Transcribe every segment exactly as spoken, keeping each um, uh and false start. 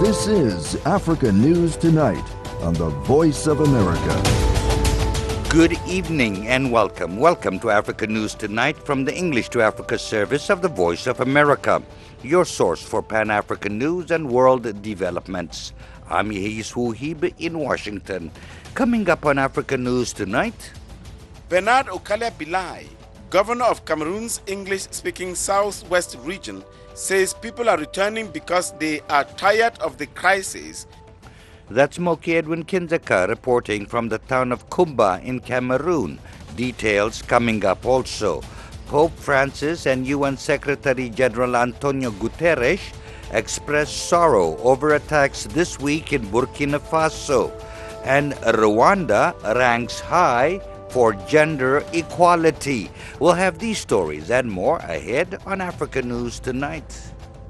This is Africa News Tonight on the Voice of America. Good evening and welcome. Welcome to Africa News Tonight from the English to Africa service of the Voice of America, your source for Pan-African news and world developments. I'm Yehis Wuhib in Washington. Coming up on Africa News Tonight, Bernard Okale Bilai, governor of Cameroon's English-speaking Southwest region, says people are returning because they are tired of the crisis. That's Moki Edwin Kinzeka reporting from the town of Kumba in Cameroon. Details coming up also. Pope Francis and U N Secretary General Antonio Guterres expressed sorrow over attacks this week in Burkina Faso. And Rwanda ranks high for gender equality. We'll have these stories and more ahead on Africa News Tonight.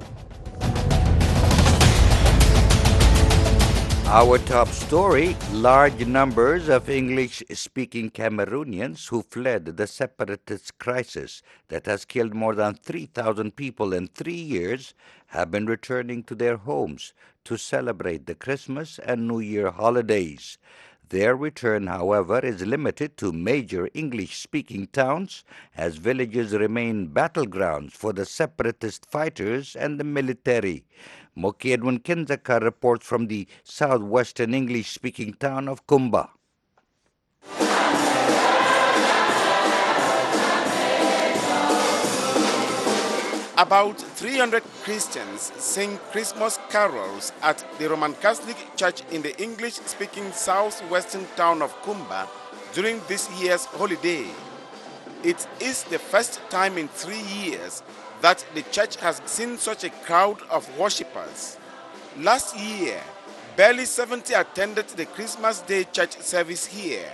Our top story, large numbers of English-speaking Cameroonians who fled the separatist crisis that has killed more than three thousand people in three years have been returning to their homes to celebrate the Christmas and New Year holidays. Their return, however, is limited to major English-speaking towns as villages remain battlegrounds for the separatist fighters and the military. Moki Edwin Kinzeka reports from the southwestern English-speaking town of Kumba. About three hundred Christians sing Christmas carols at the Roman Catholic Church in the English-speaking southwestern town of Kumba during this year's holiday. It is the first time in three years that the church has seen such a crowd of worshippers. Last year, barely seventy attended the Christmas Day church service here.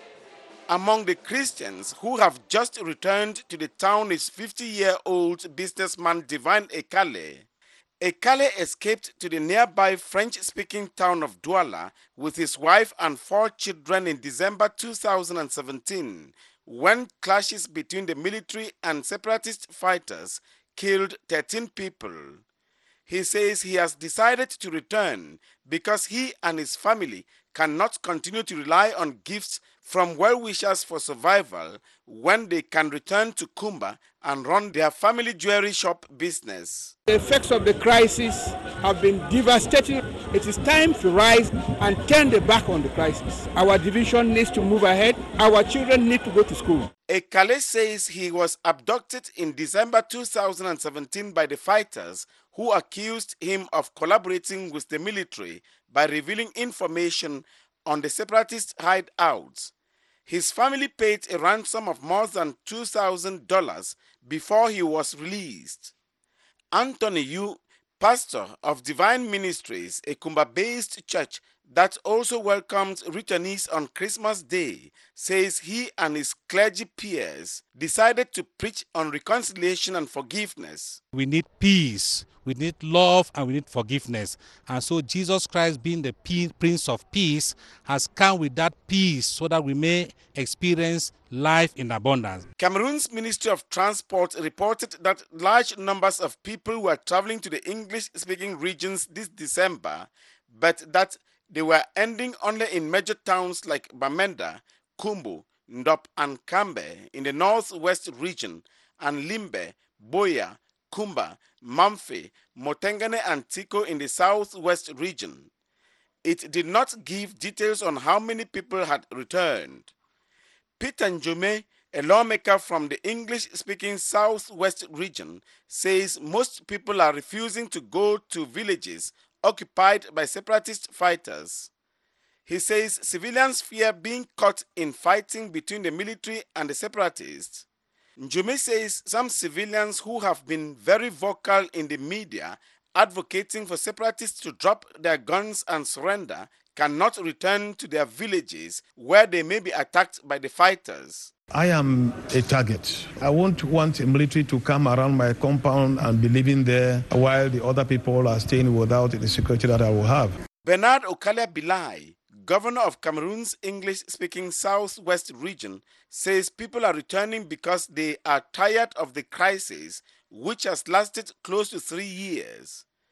Among the Christians who have just returned to the town is fifty-year-old businessman Divine Ekale. Ekale escaped to the nearby French-speaking town of Douala with his wife and four children in December two thousand seventeen, when clashes between the military and separatist fighters killed thirteen people. He says he has decided to return because he and his family cannot continue to rely on gifts from well-wishers for survival when they can return to Kumba and run their family jewelry shop business. The effects of the crisis have been devastating. It is time to rise and turn the back on the crisis. Our division needs to move ahead. Our children need to go to school. Ekale says he was abducted in December two thousand seventeen by the fighters who accused him of collaborating with the military by revealing information on the separatist hideouts. His family paid a ransom of more than two thousand dollars before he was released. Anthony Yu, pastor of Divine Ministries, a Kumba-based church that also welcomes returnees on Christmas Day, says he and his clergy peers decided to preach on reconciliation and forgiveness. We need peace, we need love, and we need forgiveness. And so Jesus Christ, being the Prince of Peace, has come with that peace so that we may experience life in abundance. Cameroon's Ministry of Transport reported that large numbers of people were traveling to the English-speaking regions this December, but that they were ending only in major towns like Bamenda, Kumbu, Ndop, and Kambe in the northwest region, and Limbe, Boya, Kumba, Mamfe, Motengane, and Tiko in the southwest region. It did not give details on how many people had returned. Peter Njume, a lawmaker from the English-speaking southwest region, says most people are refusing to go to villages occupied by separatist fighters. He says civilians fear being caught in fighting between the military and the separatists. Njume says some civilians who have been very vocal in the media advocating for separatists to drop their guns and surrender cannot return to their villages where they may be attacked by the fighters. I am a target. I won't want a military to come around my compound and be living there while the other people are staying without the security that I will have. Bernard Okale Bilai, governor of Cameroon's English-speaking southwest region, says people are returning because they are tired of the crisis, which has lasted close to three years.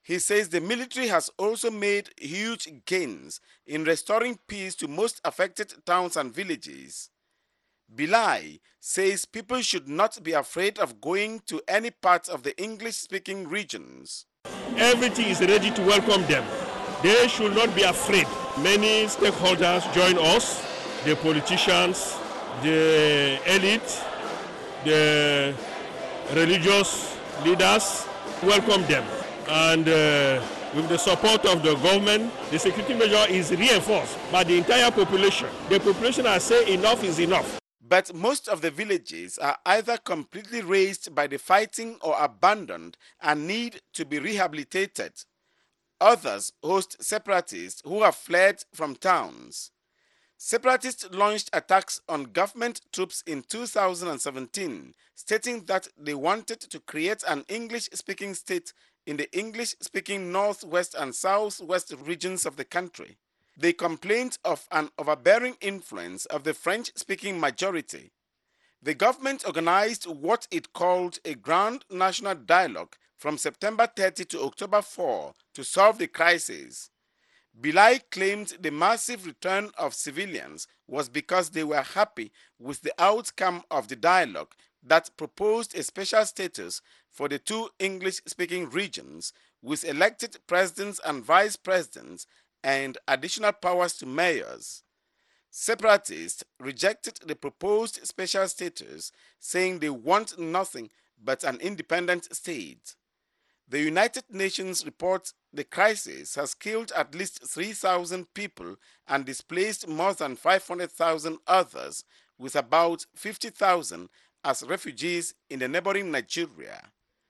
He says the military has also made huge gains in restoring peace to most affected towns and villages. Bilai says people should not be afraid of going to any part of the English-speaking regions. Everything is ready to welcome them. They should not be afraid. Many stakeholders join us, the politicians, the elite, the religious leaders, welcome them. And uh, with the support of the government, the security measure is reinforced by the entire population. The population has said enough is enough. But most of the villages are either completely razed by the fighting or abandoned and need to be rehabilitated. Others host separatists who have fled from towns. Separatists launched attacks on government troops in two thousand seventeen, stating that they wanted to create an English-speaking state in the English-speaking northwest and southwest regions of the country. They complained of an overbearing influence of the French-speaking majority. The government organized what it called a Grand National Dialogue from September thirtieth to October fourth to solve the crisis. Bilai claimed the massive return of civilians was because they were happy with the outcome of the dialogue that proposed a special status for the two English-speaking regions with elected presidents and vice presidents and additional powers to mayors. Separatists rejected the proposed special status, saying they want nothing but an independent state. The United Nations reports the crisis has killed at least three thousand people and displaced more than five hundred thousand others, with about fifty thousand as refugees in the neighboring Nigeria.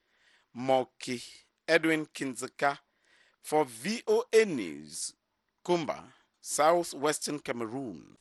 Moki Edwin Kinzeka for V O A News, Kumba, southwestern Cameroon.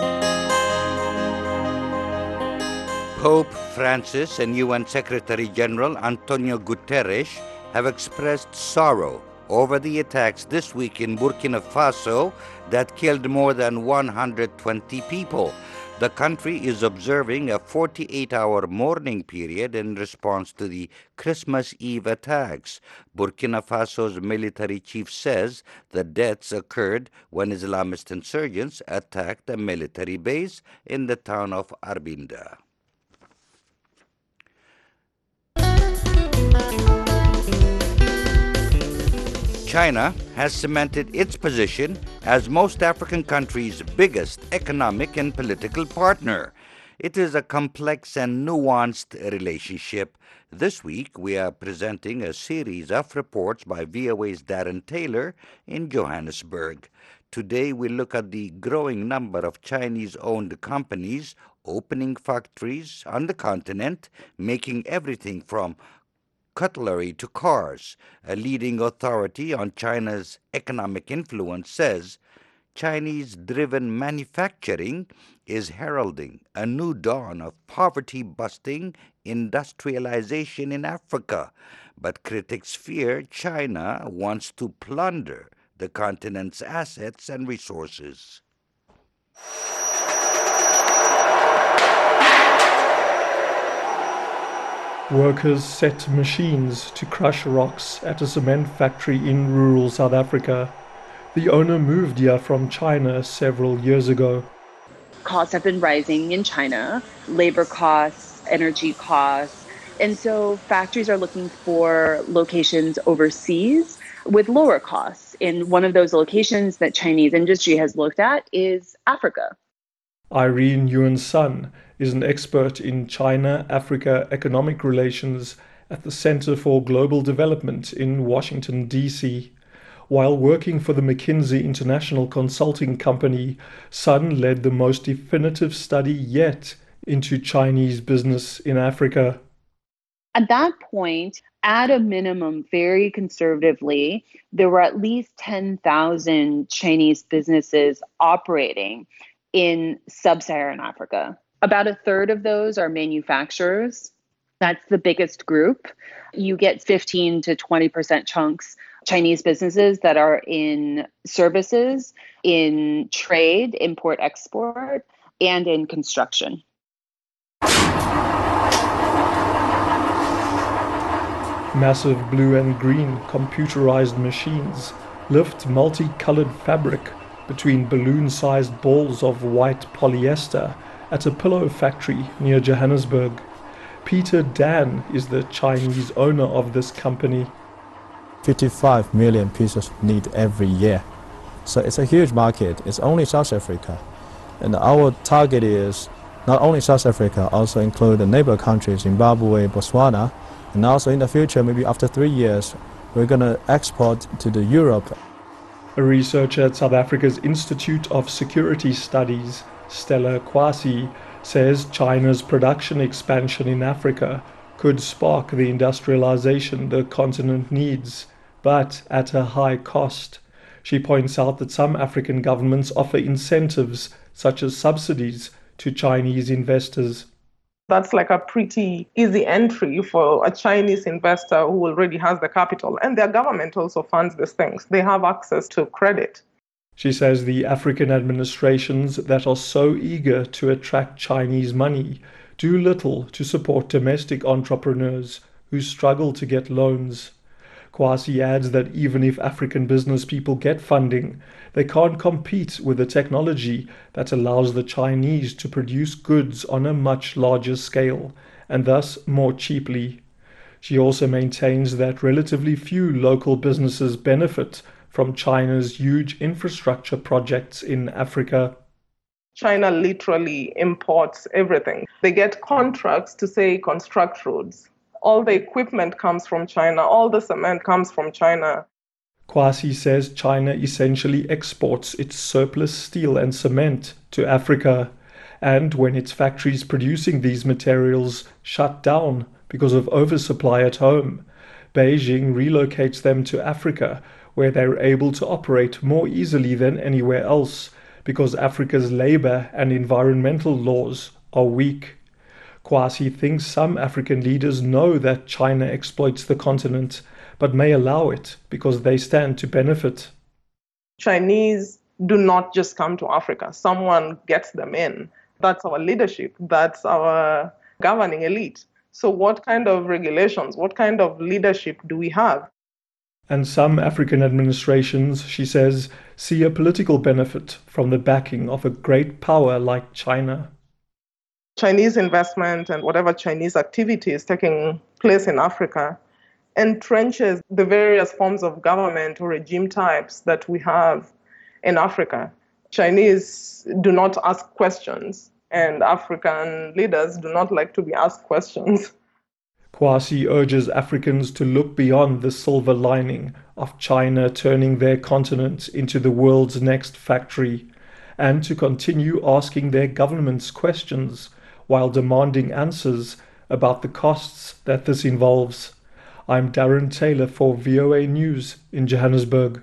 Pope Francis and U N Secretary General Antonio Guterres have expressed sorrow over the attacks this week in Burkina Faso that killed more than one hundred twenty people. The country is observing a forty-eight hour mourning period in response to the Christmas Eve attacks. Burkina Faso's military chief says the deaths occurred when Islamist insurgents attacked a military base in the town of Arbinda. China has cemented its position as most African countries' biggest economic and political partner. It is a complex and nuanced relationship. This week, we are presenting a series of reports by V O A's Darren Taylor in Johannesburg. Today, we look at the growing number of Chinese-owned companies opening factories on the continent, making everything from cutlery to cars. A leading authority on China's economic influence says Chinese-driven manufacturing is heralding a new dawn of poverty-busting industrialization in Africa. But critics fear China wants to plunder the continent's assets and resources. Workers set machines to crush rocks at a cement factory in rural South Africa. The owner moved here from China several years ago. Costs have been rising in China, labor costs, energy costs, and so factories are looking for locations overseas with lower costs. And one of those locations that Chinese industry has looked at is Africa. Irene Yuan Sun is an expert in China-Africa economic relations at the Center for Global Development in Washington, D C. While working for the McKinsey International Consulting Company, Sun led the most definitive study yet into Chinese business in Africa. At that point, at a minimum, very conservatively, there were at least ten thousand Chinese businesses operating in sub-Saharan Africa. About a third of those are manufacturers. That's the biggest group. You get fifteen to twenty percent chunks Chinese businesses that are in services, in trade, import-export, and in construction. Massive blue and green computerized machines lift multicolored fabric between balloon-sized balls of white polyester at a pillow factory near Johannesburg. Peter Dan is the Chinese owner of this company. fifty-five million pieces need every year. So it's a huge market. It's only South Africa. And our target is not only South Africa, also include the neighbor countries, Zimbabwe, Botswana, and also in the future, maybe after three years, we're going to export to the Europe. A researcher at South Africa's Institute of Security Studies, Stella Kwasi, says China's production expansion in Africa could spark the industrialization the continent needs, but at a high cost. She points out that some African governments offer incentives, such as subsidies, to Chinese investors. That's like a pretty easy entry for a Chinese investor who already has the capital. And their government also funds these things. They have access to credit. She says the African administrations that are so eager to attract Chinese money do little to support domestic entrepreneurs who struggle to get loans. Kwasi adds that even if African business people get funding, they can't compete with the technology that allows the Chinese to produce goods on a much larger scale, and thus more cheaply. She also maintains that relatively few local businesses benefit from China's huge infrastructure projects in Africa. China literally imports everything. They get contracts to, say, construct roads. All the equipment comes from China. All the cement comes from China. Kwasi says China essentially exports its surplus steel and cement to Africa. And when its factories producing these materials shut down because of oversupply at home, Beijing relocates them to Africa, where they're able to operate more easily than anywhere else, because Africa's labor and environmental laws are weak. Kwasi thinks some African leaders know that China exploits the continent, but may allow it because they stand to benefit. Chinese do not just come to Africa. Someone gets them in. That's our leadership. That's our governing elite. So what kind of regulations, what kind of leadership do we have? And some African administrations, she says, see a political benefit from the backing of a great power like China. Chinese investment and whatever Chinese activity is taking place in Africa entrenches the various forms of government or regime types that we have in Africa. Chinese do not ask questions, and African leaders do not like to be asked questions. Kwasi urges Africans to look beyond the silver lining of China turning their continent into the world's next factory, and to continue asking their governments questions while demanding answers about the costs that this involves. I'm Darren Taylor for V O A News in Johannesburg.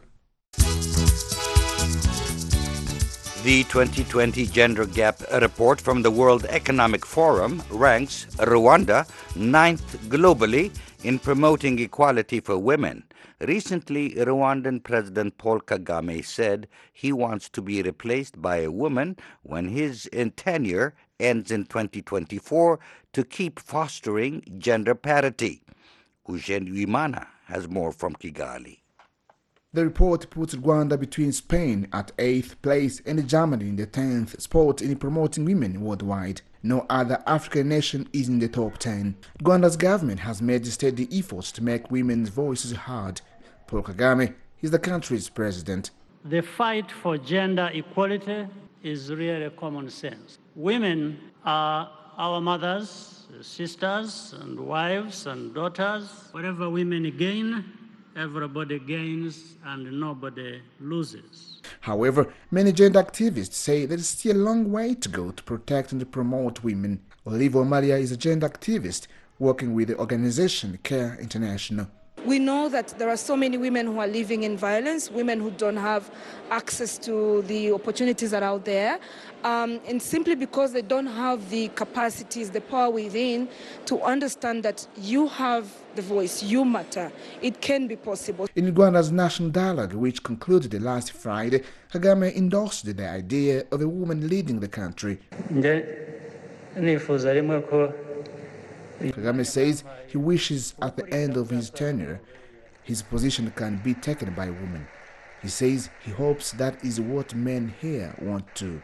The twenty twenty Gender Gap report from the World Economic Forum ranks Rwanda ninth globally in promoting equality for women. Recently, Rwandan President Paul Kagame said he wants to be replaced by a woman when his tenure ends in twenty twenty-four to keep fostering gender parity. Eugene Uimana has more from Kigali. The report puts Rwanda between Spain at eighth place and Germany in the tenth spot in promoting women worldwide. No other African nation is in the top ten. Rwanda's government has made steady efforts to make women's voices heard. Paul Kagame is the country's president. The fight for gender equality is really common sense. Women are our mothers, sisters, and wives and daughters. Whatever women gain, everybody gains and nobody loses. However, many gender activists say there is still a long way to go to protect and promote women. Oliva Omalia is a gender activist working with the organization Care International. We know that there are so many women who are living in violence, women who don't have access to the opportunities that are out there, um, and simply because they don't have the capacities, the power within to understand that you have the voice, you matter, it can be possible. In Rwanda's national dialogue, which concluded last Friday, Kagame endorsed the idea of a woman leading the country. Kagame says he wishes at the end of his tenure, his position can be taken by women. He says he hopes that is what men here want too.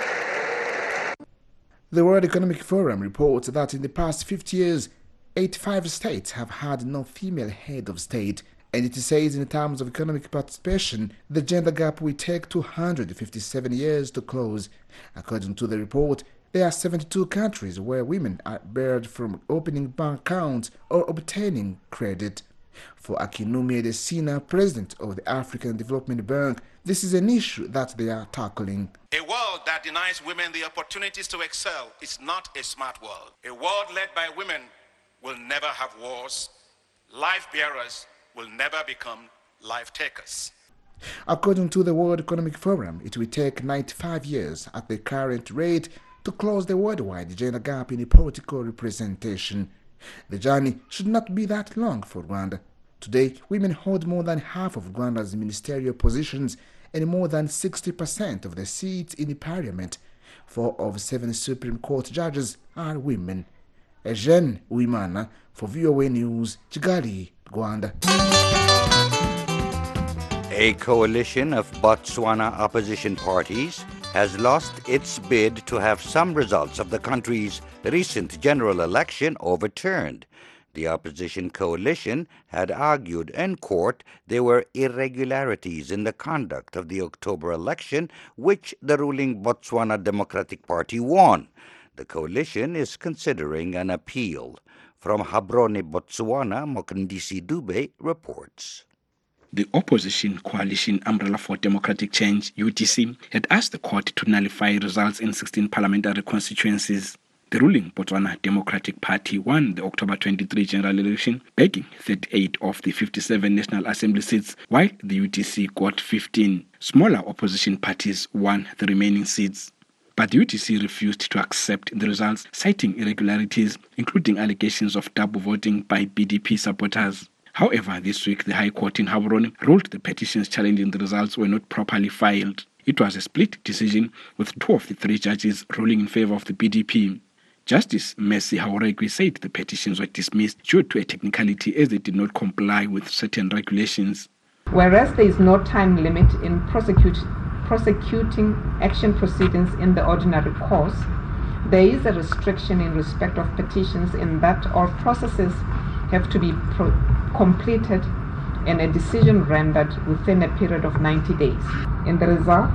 The World Economic Forum reports that in the past fifty years, eighty-five states have had no female head of state, and it says in terms of economic participation, the gender gap will take two hundred fifty-seven years to close. According to the report, there are seventy-two countries where women are barred from opening bank accounts or obtaining credit. For Akinwumi Adesina, president of the African Development Bank, this is an issue that they are tackling. A world that denies women the opportunities to excel is not a smart world. A world led by women will never have wars. Life bearers will never become life takers. According to the World Economic Forum, it will take ninety-five years at the current rate to close the worldwide gender gap in political representation. The journey should not be that long for Rwanda. Today, women hold more than half of Rwanda's ministerial positions and more than sixty percent of the seats in the parliament. Four of seven Supreme Court judges are women. Eugene Uwimana for V O A News, Kigali, Rwanda. A coalition of Botswana opposition parties has lost its bid to have some results of the country's recent general election overturned. The opposition coalition had argued in court there were irregularities in the conduct of the October election, which the ruling Botswana Democratic Party won. The coalition is considering an appeal. From Gaborone, Botswana, Mokondisi Dube reports. The opposition coalition Umbrella for Democratic Change, U D C, had asked the court to nullify results in sixteen parliamentary constituencies. The ruling Botswana Democratic Party won the October twenty-third general election, bagging thirty-eight of the fifty-seven National Assembly seats, while the U D C got fifteen. Smaller opposition parties won the remaining seats. But the U D C refused to accept the results, citing irregularities, including allegations of double voting by B D P supporters. However, this week the High Court in Gaborone ruled the petitions challenging the results were not properly filed. It was a split decision, with two of the three judges ruling in favor of the B D P. Justice Mercy Hauregui said the petitions were dismissed due to a technicality as they did not comply with certain regulations. Whereas there is no time limit in prosecute, prosecuting action proceedings in the ordinary course, there is a restriction in respect of petitions in that all processes have to be pro- completed and a decision rendered within a period of ninety days. In the result,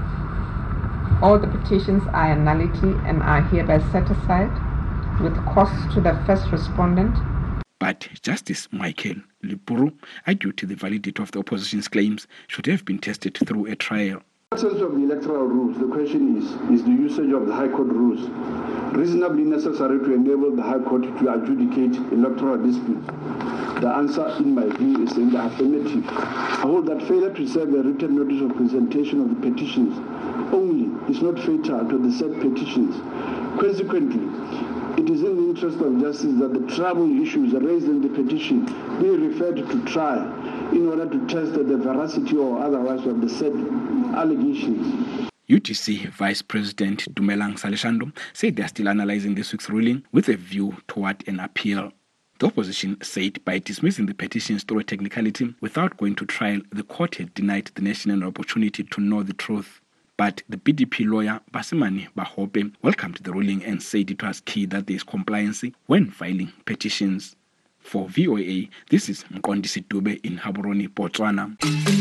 all the petitions are a nullity and are hereby set aside, with costs to the first respondent. But Justice Michael Lipuru argued the validity of the opposition's claims should have been tested through a trial. In the absence of the electoral rules, the question is, is the usage of the High Court rules reasonably necessary to enable the High Court to adjudicate electoral disputes? The answer, in my view, is in the affirmative. I hold that failure to serve a written notice of presentation of the petitions only is not fatal to the said petitions. Consequently, it is in the interest of justice that the trouble issues raised in the petition be referred to trial in order to test the veracity or otherwise of the said allegations. U T C Vice President Dumelang Saleshando said they are still analyzing this week's ruling with a view toward an appeal. The opposition said by dismissing the petitions through a technicality without going to trial, the court had denied the nation an opportunity to know the truth. But the B D P lawyer Basimane Bahope welcomed the ruling and said it was key that there is compliance when filing petitions. For V O A, this is Mkondisi Dube in Gaborone, Botswana.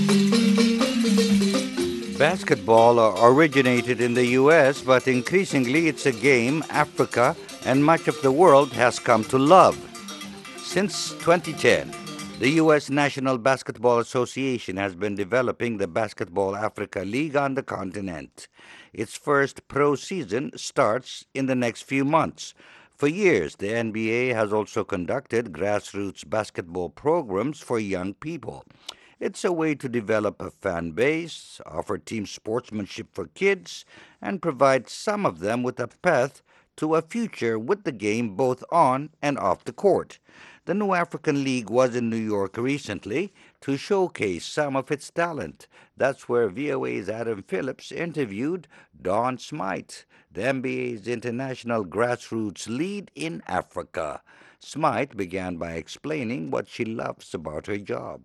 Basketball originated in the U S, but increasingly it's a game Africa and much of the world has come to love. Since twenty ten, the U S National Basketball Association has been developing the Basketball Africa League on the continent. Its first pro season starts in the next few months. For years, the N B A has also conducted grassroots basketball programs for young people. It's a way to develop a fan base, offer team sportsmanship for kids, and provide some of them with a path to a future with the game both on and off the court. The New African League was in New York recently to showcase some of its talent. That's where V O A's Adam Phillips interviewed Dawn Smythe, the N B A's international grassroots lead in Africa. Smythe began by explaining what she loves about her job.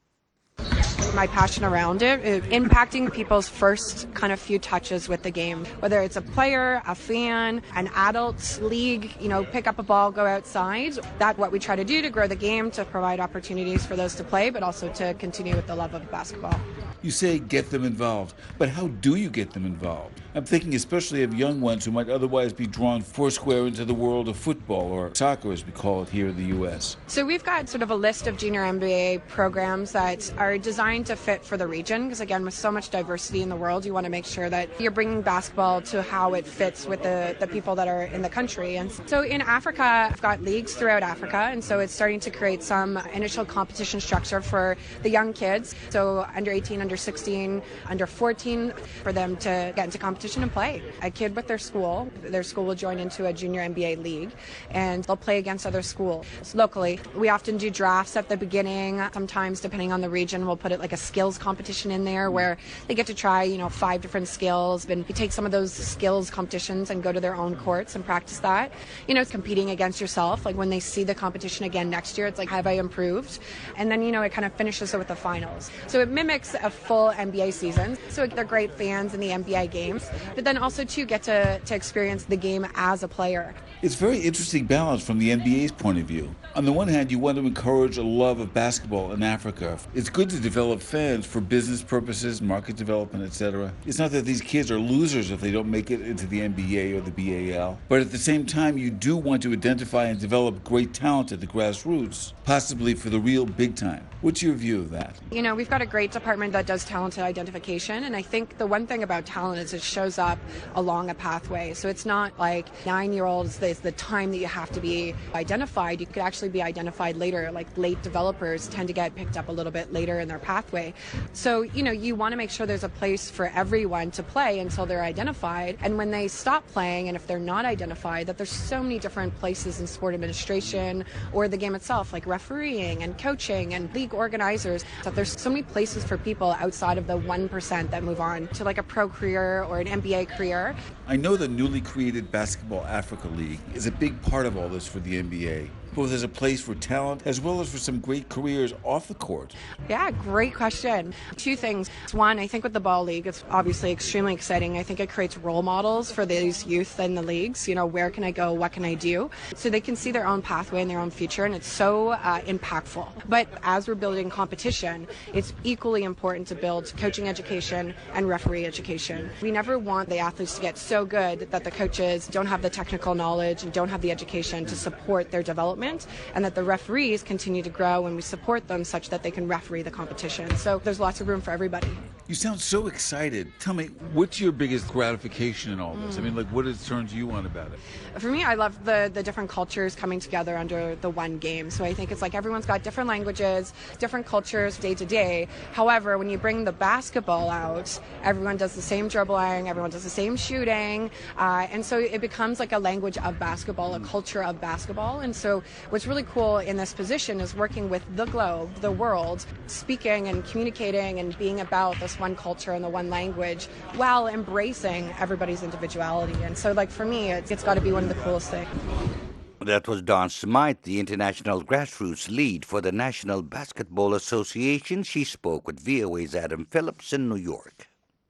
My passion around it is impacting people's first kind of few touches with the game, whether it's a player, a fan, an adult league, you know, pick up a ball, go outside. That's what we try to do to grow the game, to provide opportunities for those to play, but also to continue with the love of basketball. You say get them involved, but how do you get them involved? I'm thinking especially of young ones who might otherwise be drawn foursquare into the world of football, or soccer as we call it here in the U S. So we've got sort of a list of junior N B A programs that are designed to fit for the region, because again, with so much diversity in the world, you want to make sure that you're bringing basketball to how it fits with the, the people that are in the country. And so in Africa, I've got leagues throughout Africa, and so it's starting to create some initial competition structure for the young kids, so under eighteen, under sixteen, under fourteen, for them to get into competition and play. A kid with their school, their school will join into a junior N B A league, and they'll play against other schools. Locally, we often do drafts at the beginning. Sometimes, depending on the region, we'll put it like a skills competition in there where they get to try, you know, five different skills. And you take some of those skills competitions and go to their own courts and practice that. You know, it's competing against yourself. Like when they see the competition again next year, it's like, have I improved? And then, you know, it kind of finishes it with the finals. So it mimics a full N B A season. So they're great fans in the N B A games, but then also to get to, to experience the game as a player. It's a very interesting balance from the N B A's point of view. On the one hand, you want to encourage a love of basketball in Africa. It's good to develop fans for business purposes, market development, et cetera. It's not that these kids are losers if they don't make it into the N B A or the B A L, but at the same time, you do want to identify and develop great talent at the grassroots, possibly for the real big time. What's your view of that? You know, we've got a great department that does talent identification, and I think the one thing about talent is it shows up along a pathway. So it's not like nine-year-olds, it's the time that you have to be identified. You could actually be identified later. Like late developers tend to get picked up a little bit later in their pathway. So, you know, you want to make sure there's a place for everyone to play until they're identified. And when they stop playing, and if they're not identified, that there's so many different places in sport administration or the game itself, like refereeing and coaching and league organizers, that there's so many places for people outside of the one percent that move on to like a pro career or an N B A career. I know the newly created Basketball Africa League is a big part of all this for the N B A. Both as a place for talent as well as for some great careers off the court. Yeah, great question. Two things. One, I think with the Ball League, it's obviously extremely exciting. I think it creates role models for these youth in the leagues. You know, where can I go? What can I do? So they can see their own pathway and their own future, and it's so uh, impactful. But as we're building competition, it's equally important to build coaching education and referee education. We never want the athletes to get so good that the coaches don't have the technical knowledge and don't have the education to support their development, and that the referees continue to grow and we support them such that they can referee the competition. So there's lots of room for everybody. You sound so excited. Tell me, what's your biggest gratification in all this? Mm. I mean, like, what has turned you on about it? For me, I love the, the different cultures coming together under the one game. So I think it's like everyone's got different languages, different cultures day to day. However, when you bring the basketball out, everyone does the same dribbling, everyone does the same shooting. Uh, and so it becomes like a language of basketball, a culture of basketball. And so what's really cool in this position is working with the globe, the world, speaking and communicating and being about this one culture and the one language while embracing everybody's individuality. And so, like, for me, it's, it's got to be one of the coolest things. That was Dawn Smythe, the international grassroots lead for the National Basketball Association. She spoke with V O A's Adam Phillips in New York.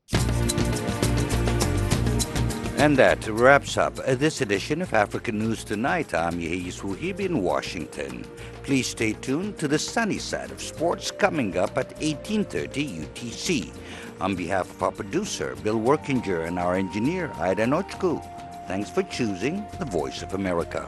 And that wraps up this edition of African News Tonight. I'm Yehia Suhib in Washington. Please stay tuned to the sunny side of sports coming up at eighteen thirty U T C. On behalf of our producer, Bill Workinger, and our engineer, Ida Nochku, thanks for choosing the Voice of America.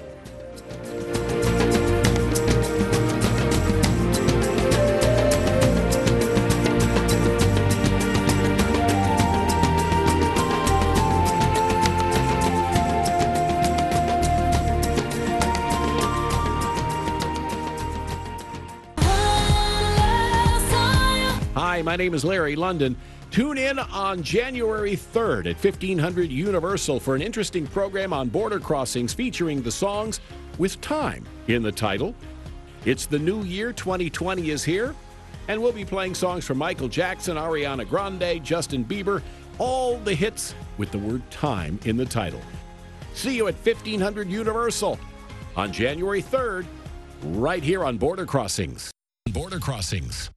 Hi, my name is Larry London. Tune in on January third at fifteen hundred Universal for an interesting program on border crossings featuring the songs with time in the title. It's the new year, twenty twenty is here. And we'll be playing songs from Michael Jackson, Ariana Grande, Justin Bieber, all the hits with the word time in the title. See you at fifteen hundred Universal on January third, right here on Border Crossings. Border Crossings.